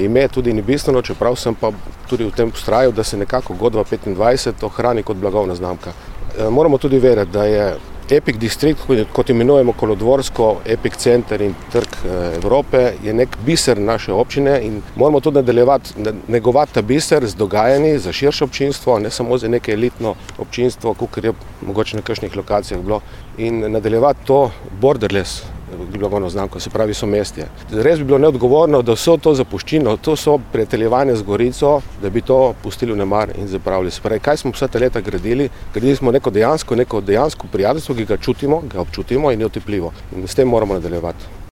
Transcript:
ime tudi ni bistveno, čeprav sem pa tudi v tem vztrajal, da se nekako Godva 25 ohrani kot blagovna znamka. Moramo tudi vedeti, da je Epic District, kot imenujemo kolodvorsko, Epic Center in trg Evrope, je nek biser naše občine in moramo tudi negovati ta biser z dogajanji za širše občinstvo, ne samo za neke elitno občinstvo, kakor je mogoče na kakšnih lokacijah bilo, in nadaljevati to borderless blagovno znamko, se pravi somestje. Res bi bilo neodgovorno, da vso to zapuščino, to so prijateljevanje z Gorico, da bi to pustili v nemar in zapravili. Se pravi, kaj smo vsa ta leta gradili? Gradili smo neko dejansko prijateljstvo, ki ga čutimo, ga občutimo in je otipljivo. In s tem moramo nadaljevati.